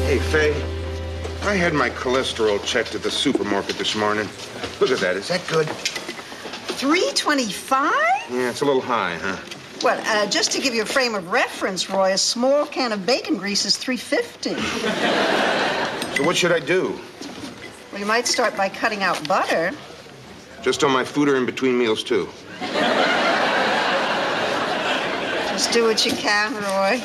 Hey, Faye, I had my cholesterol checked at the supermarket this morning. Look at that. Is that good? 325? Yeah, it's a little high, huh? Well, just to give you a frame of reference, Roy, a small can of bacon grease is $3.50. So what should I do? Well, you might start by cutting out butter. Just on my food or in between meals, too? Just do what you can, Roy.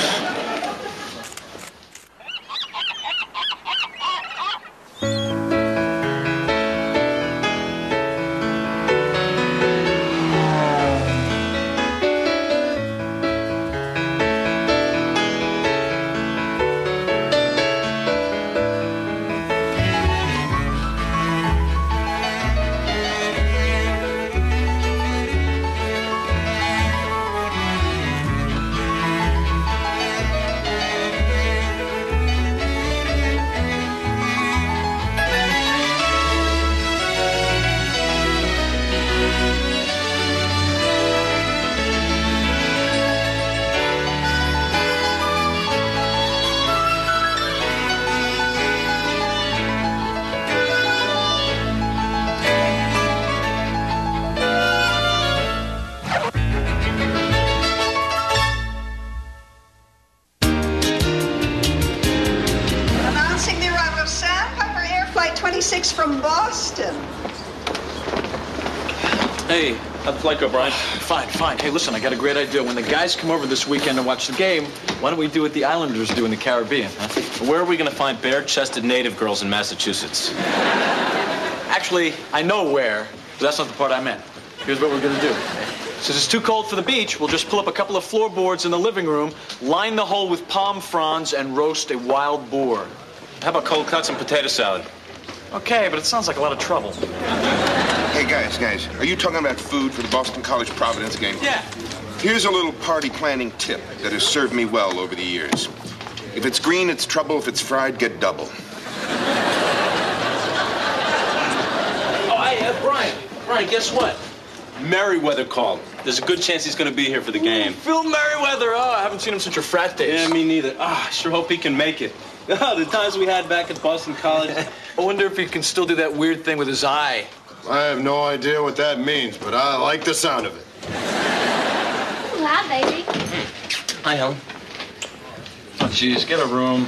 From Boston. Hey, how'd the flight go, Brian? Fine, fine. Hey, listen, I got a great idea. When the guys come over this weekend to watch the game, why don't we do what the Islanders do in the Caribbean, huh? Where are we going to find bare-chested native girls in Massachusetts? Actually, I know where, but that's not the part I meant. Here's what we're going to do. Since it's too cold for the beach, we'll just pull up a couple of floorboards in the living room, line the whole with palm fronds, and roast a wild boar. How about cold cuts and potato salad? Okay, but it sounds like a lot of trouble. Hey, guys, are you talking about food for the Boston College Providence game? Yeah. Here's a little party planning tip that has served me well over the years. If it's green, it's trouble. If it's fried, get double. Oh, Brian, guess what? Merriweather called. There's a good chance he's going to be here for the game. Phil Merriweather. Oh, I haven't seen him since your frat days. Yeah, me neither. I sure hope he can make it. Oh, the times we had back at Boston College. I wonder if he can still do that weird thing with his eye. I have no idea what that means, but I like the sound of it. Hi, baby. Hi, Helen. Oh, geez, get a room.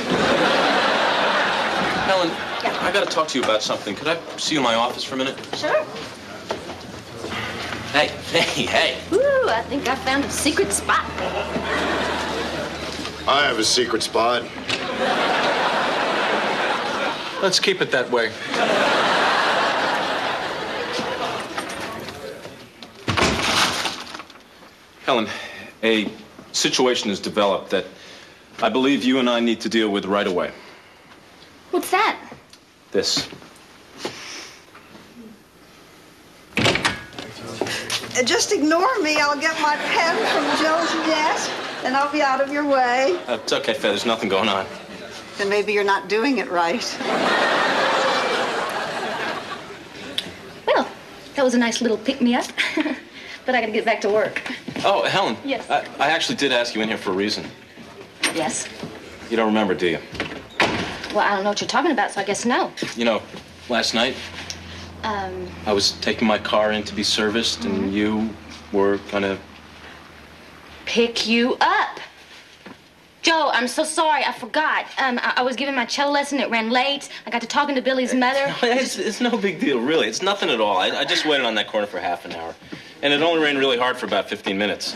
Helen, I got to talk to you about something. Could I see you in my office for a minute? Sure. Hey. Ooh, I think I found a secret spot. I have a secret spot. Let's keep it that way. Helen, a situation has developed that I believe you and I need to deal with right away. What's that? This. Just ignore me. I'll get my pen from Joe's desk, and I'll be out of your way. It's okay, Faye. There's nothing going on. Then maybe you're not doing it right. Well, that was a nice little pick-me-up. But I gotta get back to work. Oh, Helen. Yes. I actually did ask you in here for a reason. Yes? You don't remember, do you? Well, I don't know what you're talking about, so I guess no. You know, last night, I was taking my car in to be serviced, and you were gonna... Pick you up. Joe, I'm so sorry. I forgot. I was giving my cello lesson. It ran late. I got to talking to Billy's mother. It's no big deal, really. It's nothing at all. I just waited on that corner for half an hour. And it only rained really hard for about 15 minutes.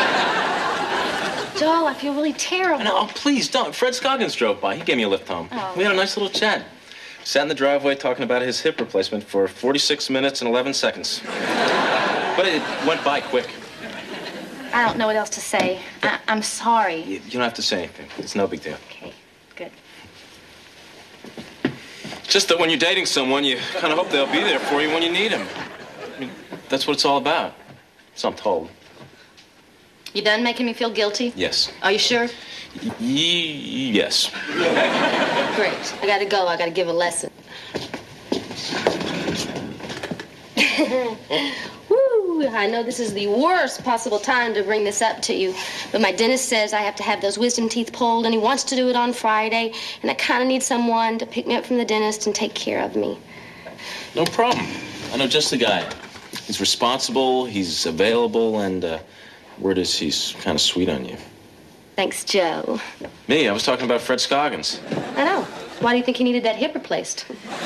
Joe, I feel really terrible. No, please don't. Fred Scoggins drove by. He gave me a lift home. Oh. We had a nice little chat. Sat in the driveway talking about his hip replacement for 46 minutes and 11 seconds. But it went by quick. I don't know what else to say. I'm sorry. You don't have to say anything. It's no big deal. Okay, good. Just that when you're dating someone, you kind of hope they'll be there for you when you need them. I mean, that's what it's all about. So I'm told. You done making me feel guilty? Yes. Are you sure? Yes. Great. I gotta go. I gotta give a lesson. Woo! Whew, I know this is the worst possible time to bring this up to you, but my dentist says I have to have those wisdom teeth pulled, and he wants to do it on Friday, and I kind of need someone to pick me up from the dentist and take care of me. No problem. I know just the guy. He's responsible, he's available, and word is he's kind of sweet on you. Thanks, Joe. Me? I was talking about Fred Scoggins. I know. Why do you think he needed that hip replaced?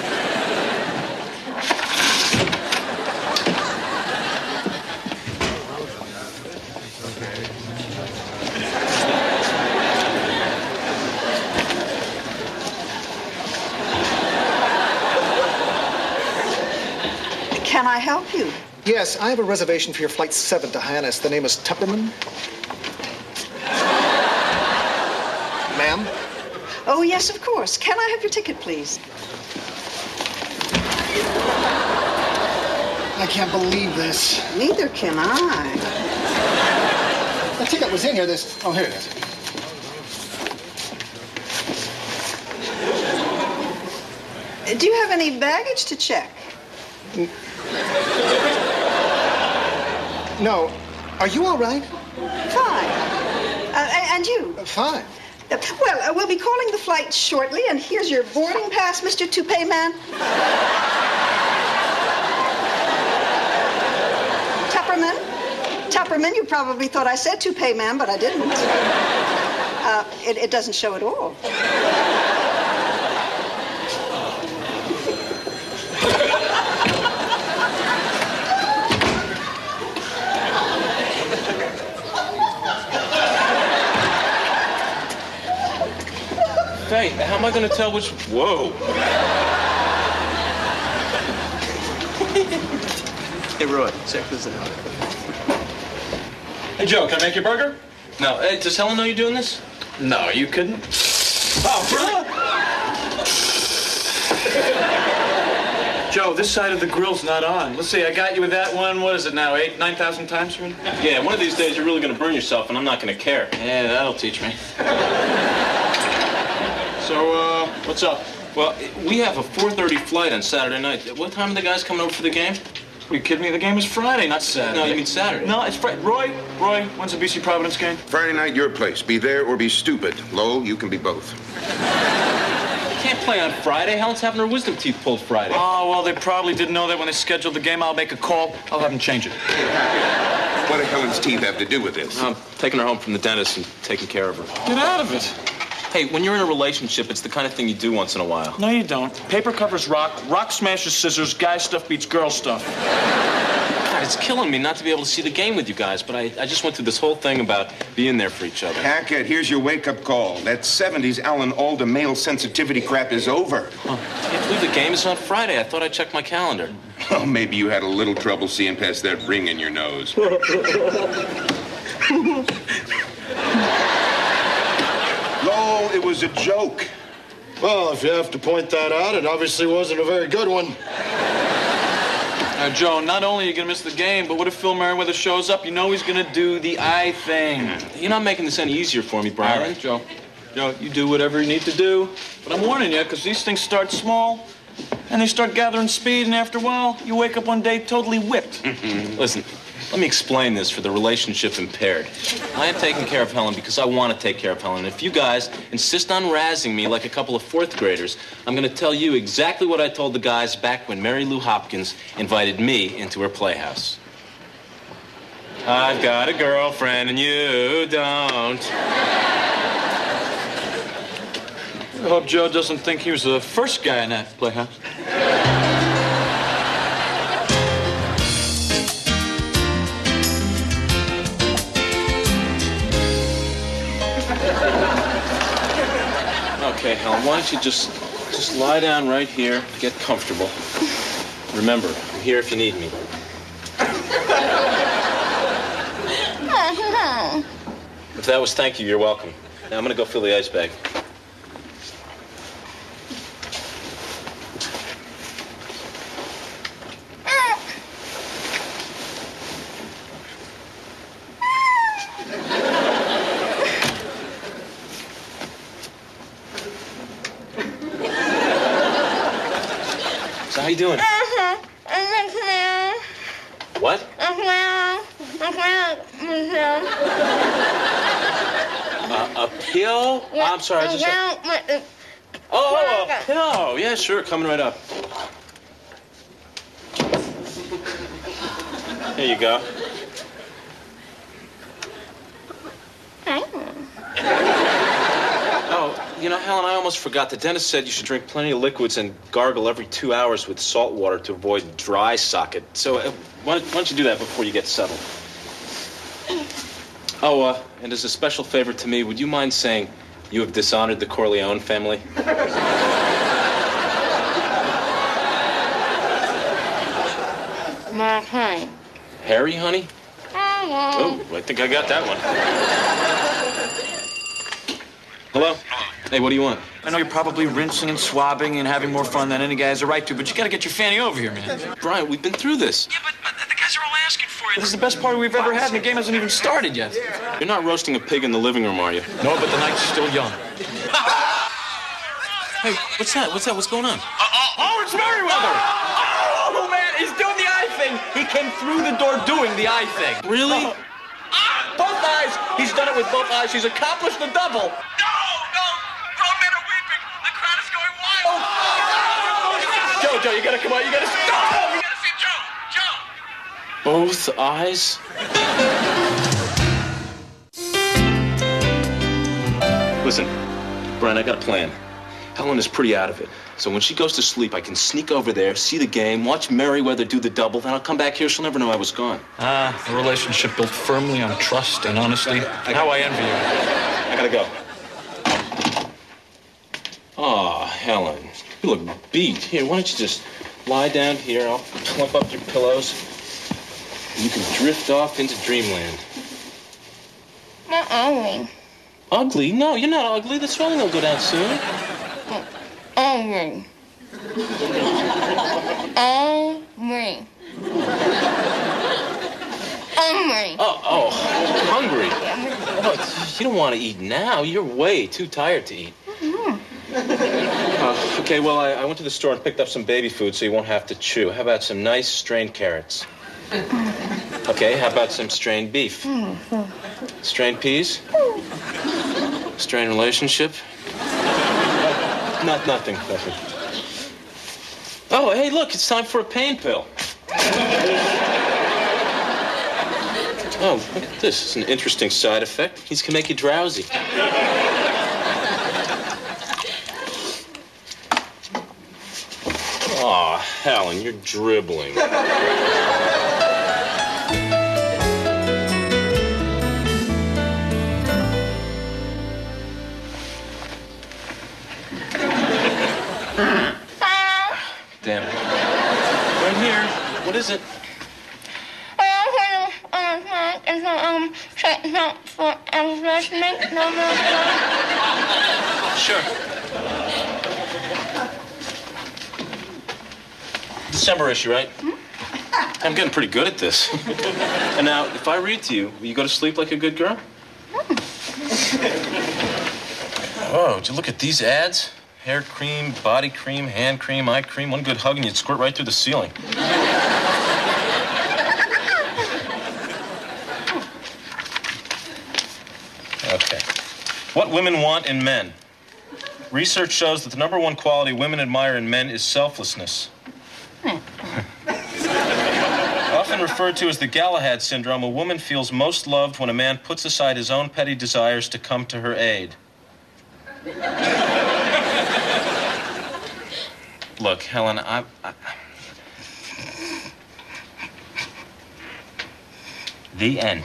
Can I help you? Yes, I have a reservation for your flight 7 to Hyannis. The name is Tupperman. Ma'am? Oh, yes, of course. Can I have your ticket, please? I can't believe this. Neither can I. The ticket was in here. Oh, here it is. Do you have any baggage to check? No. Are you all right? Fine. And you? Fine. Well, we'll be calling the flight shortly, and here's your boarding pass, Mr. Toupee Man. Tupperman, you probably thought I said Toupee Man, but I didn't. It doesn't show at all. Hey, how am I going to tell which... Whoa. Hey, Roy, check this out. Hey, Joe, can I make your burger? No, hey, does Helen know you're doing this? No, are you kidding? Oh, brilliant! Joe, this side of the grill's not on. Let's see, I got you with that one. What is it now, 9,000 times? Yeah, one of these days you're really going to burn yourself, and I'm not going to care. Yeah, that'll teach me. So, what's up? Well, we have a 4:30 flight on Saturday night. What time are the guys coming over for the game? Are you kidding me? The game is Friday, not Saturday. No, you mean Saturday. No, it's Friday. Roy, when's the BC Providence game? Friday night, your place. Be there or be stupid. Lowell, you can be both. You can't play on Friday. Helen's having her wisdom teeth pulled Friday. Oh, well, they probably didn't know that when they scheduled the game. I'll make a call. I'll have them change it. What do Helen's teeth have to do with this? I'm taking her home from the dentist and taking care of her. Get out of it. Hey, when you're in a relationship, it's the kind of thing you do once in a while. No, you don't. Paper covers rock. Rock smashes scissors. Guy stuff beats girl stuff. God, it's killing me not to be able to see the game with you guys, but I just went through this whole thing about being there for each other. Hackett, here's your wake-up call. That 70s Alan Alda male sensitivity crap is over. Oh, I can't believe the game is on Friday. I thought I checked my calendar. Oh, maybe you had a little trouble seeing past that ring in your nose. Lowell, it was a joke. Well, if you have to point that out, it obviously wasn't a very good one. Joe, not only are you going to miss the game, but what if Phil Merriweather shows up? You know he's going to do the eye thing. You're not making this any easier for me, Brian. All right, Joe. Joe, you do whatever you need to do. But I'm warning you, because these things start small, and they start gathering speed, and after a while, you wake up one day totally whipped. Listen, let me explain this for the relationship impaired. I am taking care of Helen because I want to take care of Helen. If you guys insist on razzing me like a couple of fourth graders, I'm going to tell you exactly what I told the guys back when Mary Lou Hopkins invited me into her playhouse. I've got a girlfriend and you don't. I hope Joe doesn't think he was the first guy in that playhouse. Okay, Helen, why don't you just lie down right here, get comfortable. Remember, I'm here if you need me. If that was thank you, you're welcome. Now I'm gonna go fill the ice bag. So how you doing? What? A pill? I'm sorry, I just... Oh, a pill. Yeah, sure, coming right up. Here you go. Oh, you know, Helen, I almost forgot. The dentist said you should drink plenty of liquids and gargle every 2 hours with salt water to avoid dry socket. So why don't you do that before you get settled? Oh, and as a special favor to me, would you mind saying you have dishonored the Corleone family? Honey. Harry, honey? Oh, I think I got that one. Hello? Hey, what do you want? I know you're probably rinsing and swabbing and having more fun than any guy has a right to, but you gotta get your fanny over here, man. Brian, we've been through this. Yeah, but the guys are all asking for it. This is the best party we've ever had, and the game hasn't even started yet. You're not roasting a pig in the living room, are you? No, but the night's still young. Hey, what's that? What's going on? Oh, it's Merriweather! Oh, man, he's doing the eye thing. He came through the door doing the eye thing. Really? Both eyes. He's done it with both eyes. He's accomplished the double. Joe, you gotta come on. You gotta stop. You gotta see Joe. Both eyes? Listen, Brian, I got a plan. Helen is pretty out of it. So when she goes to sleep, I can sneak over there, see the game, watch Merriweather do the double, then I'll come back here. She'll never know I was gone. A relationship built firmly on trust and honesty. How I envy you. I gotta go. Aw, Helen, you look beat. Here, why don't you just lie down here? I'll plump up your pillows. And you can drift off into dreamland. Not ugly. Ugly? No, you're not ugly. The swelling will go down soon. Ugly. Ugly. Hungry. Oh, hungry. Oh, you don't want to eat now. You're way too tired to eat. Okay, well, I went to the store and picked up some baby food so you won't have to chew. How about some nice strained carrots? Okay, how about some strained beef? Strained peas? Strained relationship? Nothing. Oh, hey, look, it's time for a pain pill. Oh, look at this. It's an interesting side effect. These can make you drowsy. Aw, Helen, you're dribbling. Damn it. Right here. What is it? Sure. December issue, right? I'm getting pretty good at this. And now, if I read to you, will you go to sleep like a good girl? Oh, did you look at these ads? Hair cream, body cream, hand cream, eye cream. One good hug and you'd squirt right through the ceiling. Okay. What women want in men. Research shows that the number one quality women admire in men is selflessness. Often referred to as the Galahad syndrome, a woman feels most loved when a man puts aside his own petty desires to come to her aid. Look, Helen, The end.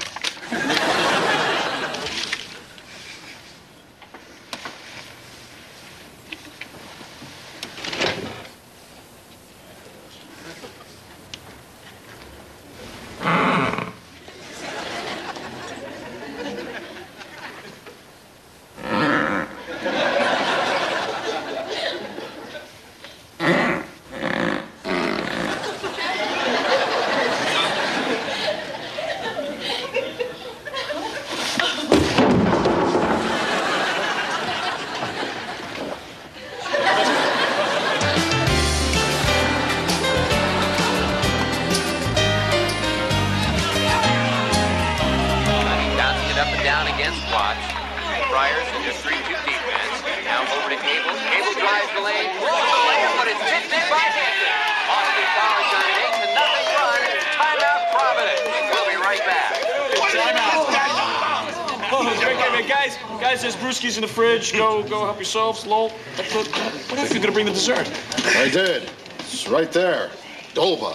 guys, there's brewskis in the fridge. Go help yourselves, lol. What if you're gonna bring the dessert? I did. It's right there. Dolba.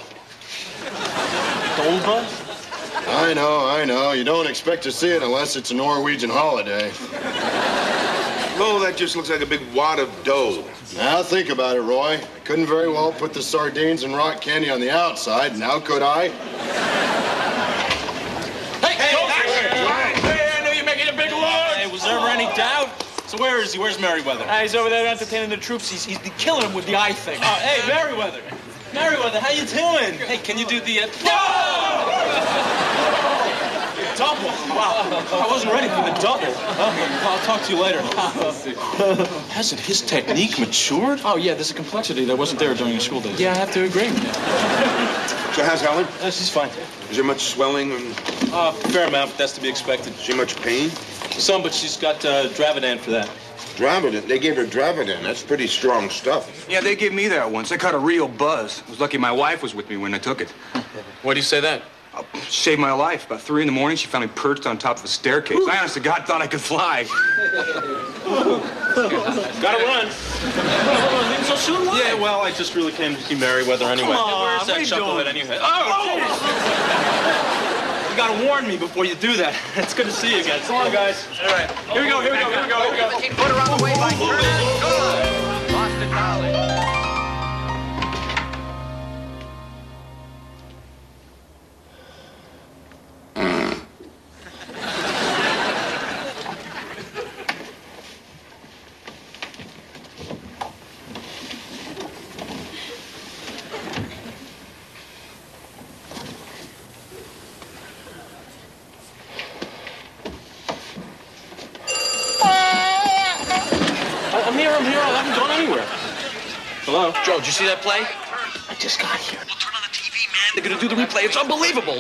Dolba? I know. You don't expect to see it unless it's a Norwegian holiday. Oh, that just looks like a big wad of dough. Now think about it, Roy. I couldn't very well put the sardines and rock candy on the outside. Now could I? Hey, I know you're making a big lunch. Hey, was there ever any doubt? So where is he? Where's Merriweather? He's over there entertaining the troops. He's killing them with the eye thing. Oh, hey, Merriweather. Merriweather, how you doing? Hey, can you do the... Double. Wow. I wasn't ready for the double. I'll talk to you later. Hasn't his technique matured? Oh, yeah, there's a complexity that wasn't there during the school days. Yeah, I have to agree. So how's Helen? She's fine. Is there much swelling and Fair amount, but that's to be expected. is she much pain? Some, but she's got Dravadan for that. Dravadin. They gave her Dravadin. That's pretty strong stuff. Yeah, they gave me that once. I caught a real buzz. I was lucky my wife was with me when I took it. Why do you say that? Saved my life. About 3 in the morning, she found me perched on top of a staircase. I honest to God thought I could fly. Gotta run. Leaving so soon? Why? Yeah, well, I just really came to see Merriweather anyway. Come on, Where's what that are you chucklehead doing? anyway? You gotta warn me before you do that. It's good to see you again. Come on, guys. All right. Here we go. Put her on the way by Turner. Good. Boston College. I'm here. I haven't gone anywhere. Hello? Joe, did you see that play? I just got here. Well, turn on the TV, man. They're gonna do the replay. It's unbelievable.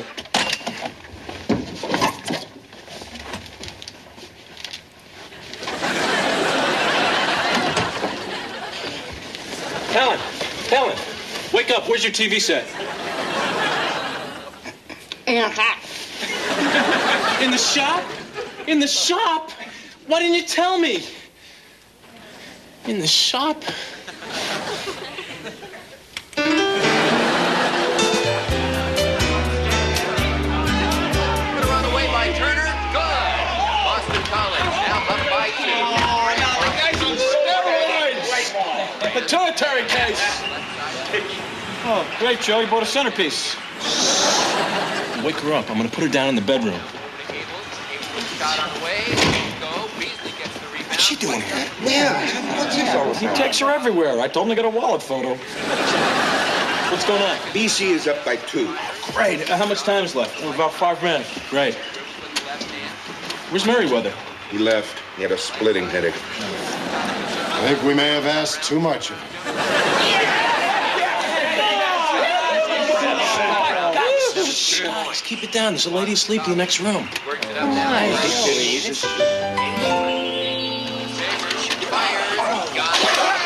Helen, wake up. Where's your TV set? In the shop? In the shop? Why didn't you tell me? In the shop? Put her on the way by Turner. Good. Boston College. Now up by 2. The guy's on steroids! Pituitary case. Oh, great, Joe. You bought a centerpiece. Wake her up. I'm gonna put her down in the bedroom. Shot on the way. Go. Beasley gets the rebound. What's she doing here? Yeah. What's this all about? He takes her everywhere. I told him to get a wallet photo. What's going on? BC is up by 2. Great. How much time is left? About 5 minutes. Great. Where's Merriweather? He left. He had a splitting headache. I think we may have asked too much of him. Guys, keep it down. There's a lady asleep in the next room. Works it out now. Fires. Got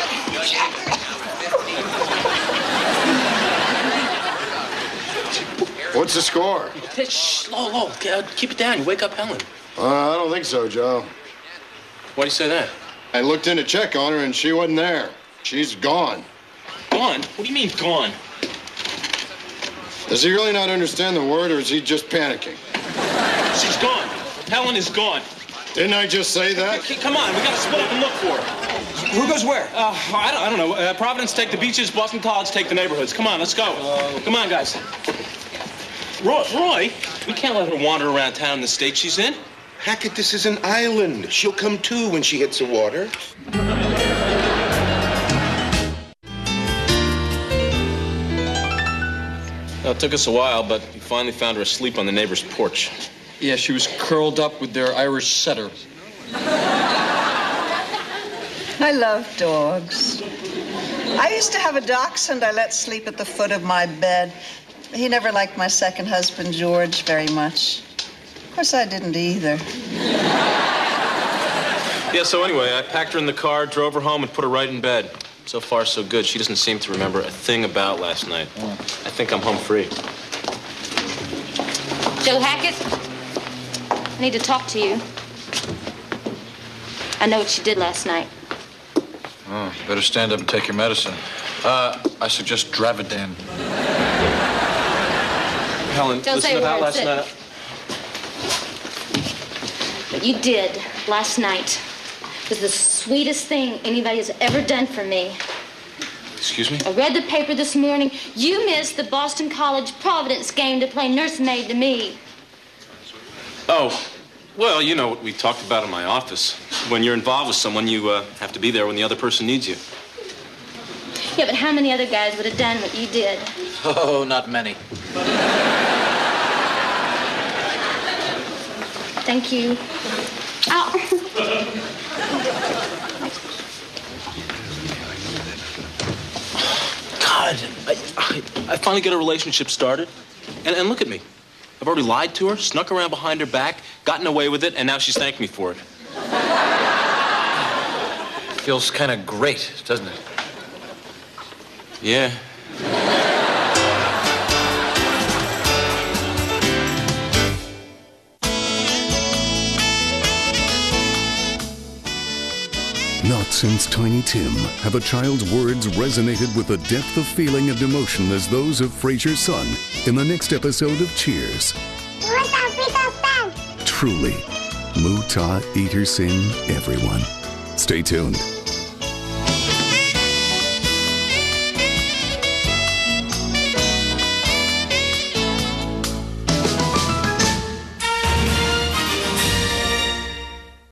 it. What's the score? Shh, low. Keep it down. You wake up Helen. I don't think so, Joe. Why do you say that? I looked in to check on her, and she wasn't there. She's gone. Gone? What do you mean, gone? Does he really not understand the word, or is he just panicking? She's gone. Helen is gone. Didn't I just say that? Come on, we gotta split up and look for her. Who goes where? I don't know. Providence take the beaches, Boston College take the neighborhoods. Come on, let's go. Come on, guys. Roy, we can't let her wander around town in the state she's in. Hackett, this is an island. She'll come to when she hits the water. It took us a while, but we finally found her asleep on the neighbor's porch. Yeah, she was curled up with their Irish setter. I love dogs. I used to have a dachshund I let sleep at the foot of my bed. He never liked my second husband, George, very much. Of course, I didn't either. Yeah, so anyway, I packed her in the car, drove her home, and put her right in bed. So far, so good. She doesn't seem to remember a thing about last night. I think I'm home free. Joe Hackett, I need to talk to you. I know what you did last night. Oh, better stand up and take your medicine. I suggest Dravadan. Helen, Don't listen say a about word, last sit. night. What you did last night was the sweetest thing anybody's ever done for me. Excuse me? I read the paper this morning. You missed the Boston College Providence game to play nursemaid to me. Oh, well, you know what we talked about in my office. When you're involved with someone, you have to be there when the other person needs you. Yeah, but how many other guys would have done what you did? Oh, not many. Thank you. Ow. God, I finally got a relationship started. And look at me. I've already lied to her, snuck around behind her back, gotten away with it, and now she's thanked me for it. Feels kind of great, doesn't it? Yeah. Not since Tiny Tim have a child's words resonated with the depth of feeling and emotion as those of Frasier's son in the next episode of Cheers. Truly, Muta Eater Sin, everyone. Stay tuned.